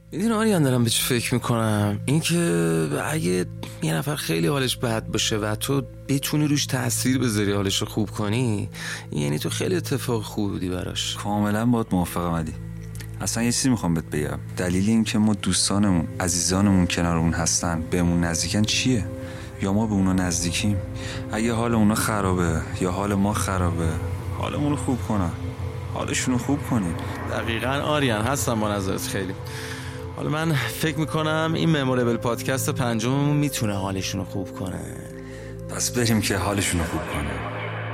میدونی آریان دارم به چی فکر میکنم؟ این که اگه یه نفر خیلی حالش بد باشه و تو بتونی روش تأثیر بذاری حالش رو خوب کنی، یعنی تو خیلی اتفاق خوب بودی براش. کاملا باهات موافقم علی. اصلا یه چیزی میخوام بهت بگم. دلیل این که ما دوستانمون عزیزانمون کنارمون هستن بهمون نزدیکن چیه؟ یا ما به اونا نزدیکیم؟ اگه حال اونا خرابه یا حال ما خرابه، حالمون رو خوب کنن، حالشون رو خوب کنیم. دقیقاً آریان، هستم با نظرت خیلی. حالا من فکر میکنم این مموریبل پادکست 5 میتونه حالشون رو خوب کنه. پس بریم که حالشون رو خوب کنه.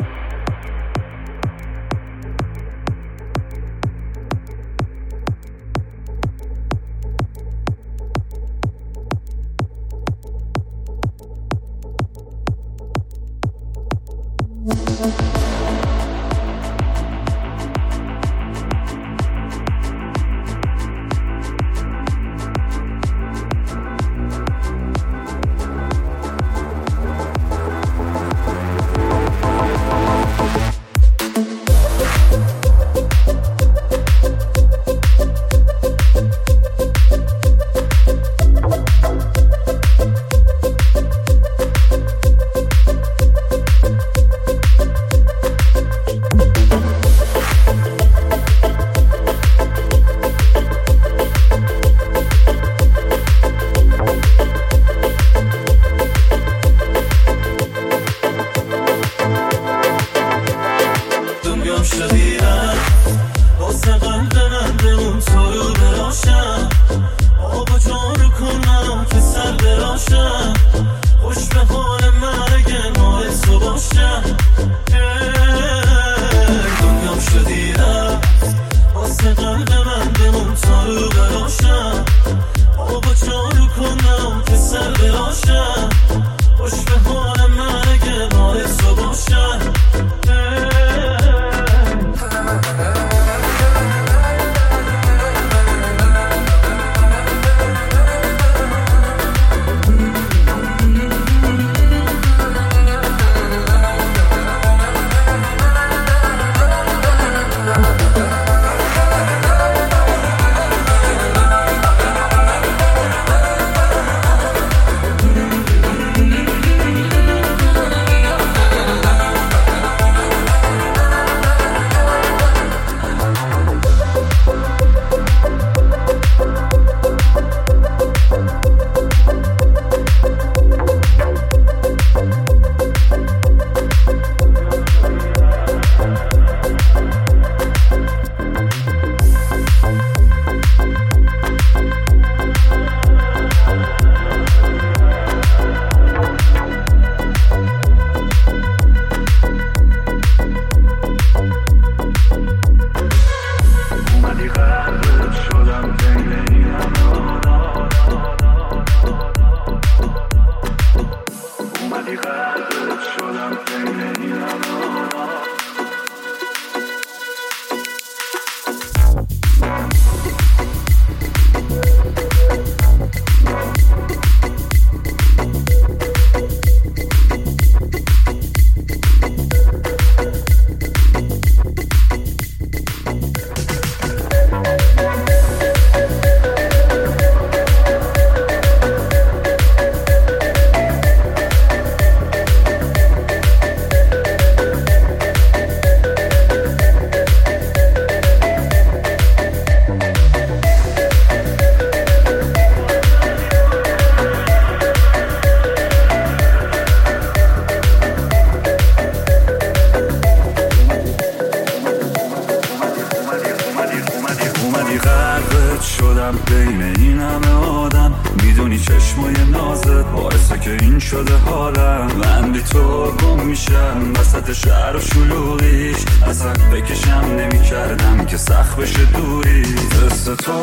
بین این همه آدم، میدونی چشمای نازت باعثه که این شده حالم. من بی تو گم میشم وسط شهر و شلوغیش، اصلا بکشم نمی کردم که سخت بشه دوری. دست تو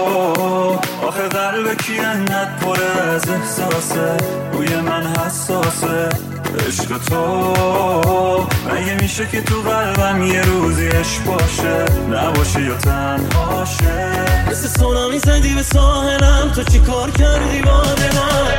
آخه قلب کی انقدر پره از احساسه، روی من حساسه. عشق تو مگه میشه که تو قلبم یه روزی عشق باشه، نباشه یا تنهاشه. مثل سونامی زدی به ساحلم، تو چی کار کردی با دلم؟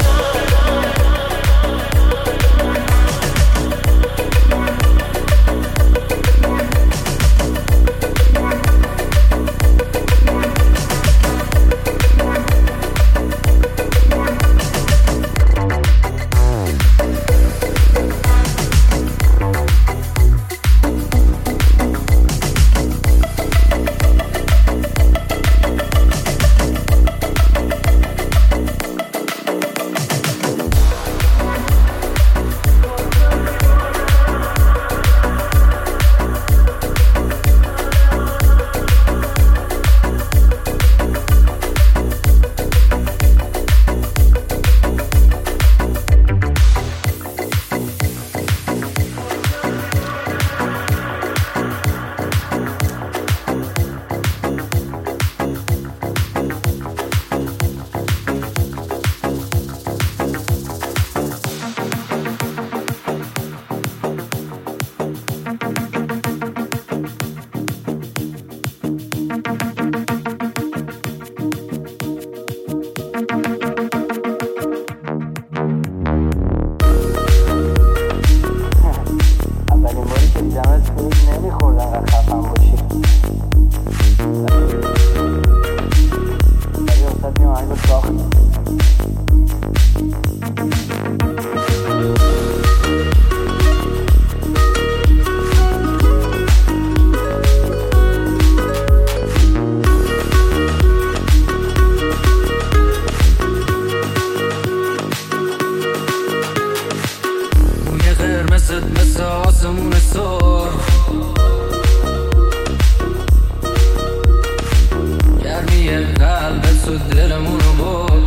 دست و دلمونو برد.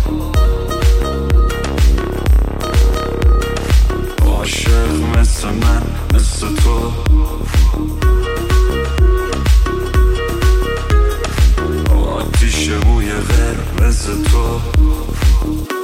عاشق مثل من مثل تو، آتیش موی قرمز تو.